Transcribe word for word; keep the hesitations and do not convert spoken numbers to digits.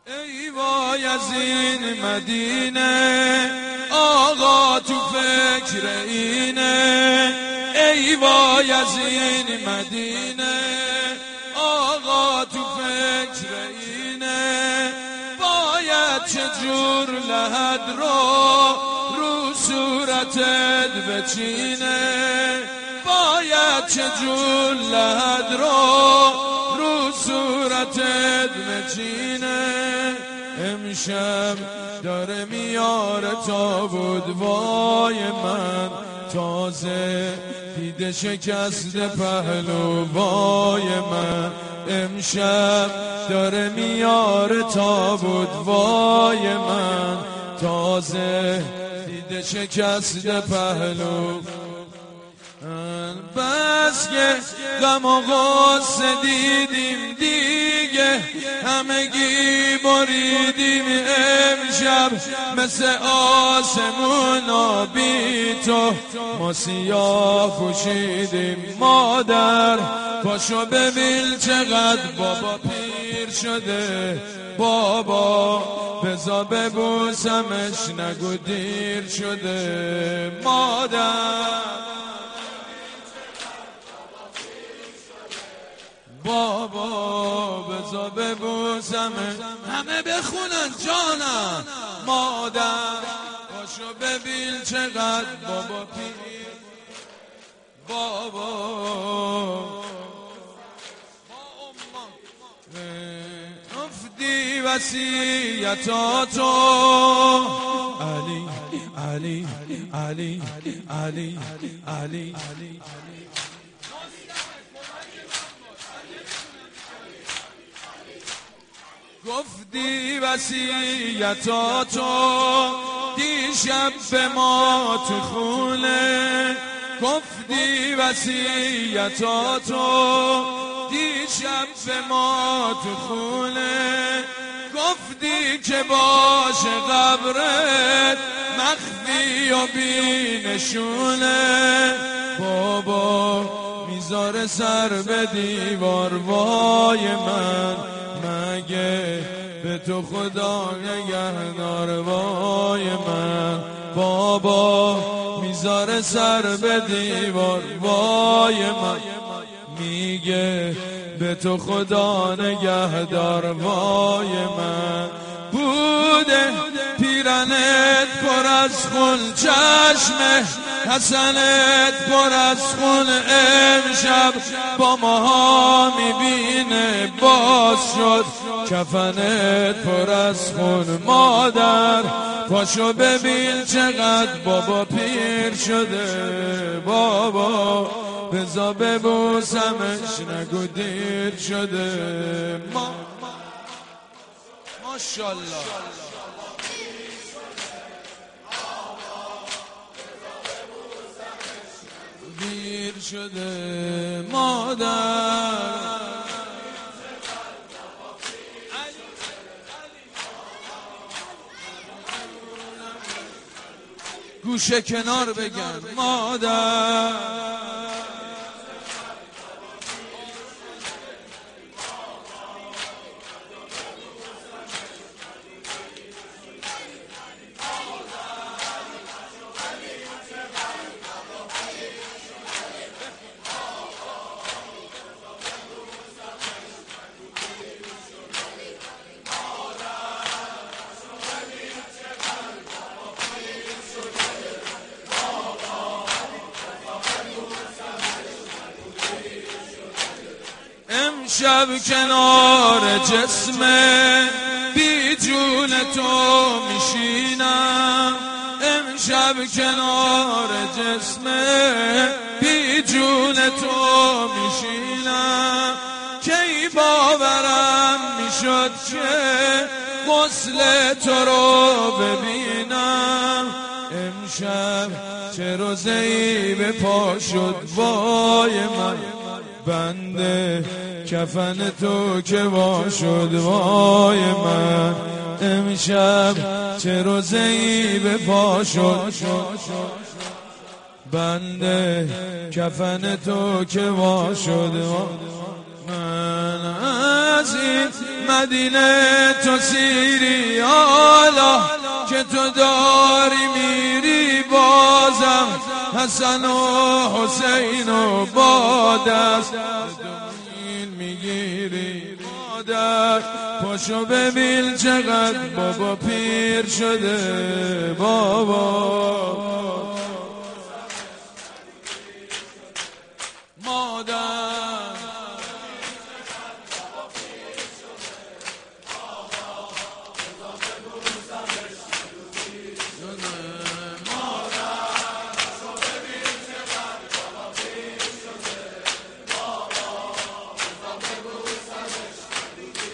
ای وای از این مدینه آقا تو فکر اینه، ای وای از این مدینه آقا تو فکر اینه، باید چجور لحد رو رو صورتت بچینه، باید چجور لحد رو رو صورتت بچینه. امشب داره میاره تابوت وای من، تازه دیده شکسته پهلو وای من، امشب داره میاره تابوت وای من، تازه دیده شکسته پهلو. بس که غم و غصه دیدیم دیگه همگی بریدیم، امشب مثل آسمونا بی تو ما سیاه پوشیدیم. مادر پاشو ببین چقدر بابا پیر شده، بابا بزا ببوسمش نگو دیر شده. مادر بابا بزا ببوسمه، همه بخونن جانم. مادر پاشو ببین چقدر بابا پیر، بابا افدی وصیتاتو علی علی علی علی علی علی گفتی وصیتاتو دیشب به ما تو خونه، گفتی وصیتاتو دیشب به ما تو خونه، گفتی که باشه قبرت مخفی و بینشونه. بابا میذاره سر به دیوار وای من، مگه به تو خدا نگهدار وای من. بابا میذاره سر به دیوار وای من، میگه به تو خدا نگهدار وای من. بوده پیرنت پر از خون، چشم حسنت پر از خون، امشب با ماها میبینه باز شد کفنت پر از خون. مادر پاشو ببین چقدر بابا پیر شده، بابا بزا ببوسمش نگو دیر شده. ما ماشاءالله دیر شده. مادر گوشه کنار بگن. مادر امشب کنار جسم بی جون تو میشینم، امشب کنار جسم بی جون تو میشینم. کی باورم میشد که غسل تو رو ببینم، امشب چه روزی به پا شد وای من، بنده کفن تو که وا شد وای من. امشب چه روزی به پا شد، بنده کفن تو که وا شد. من از این مدینه تو سیری حالا که تو داری میری بازم حسن و حسین و با دست میگیری مادر پاشو ببین چقدر بابا پیر شده بابا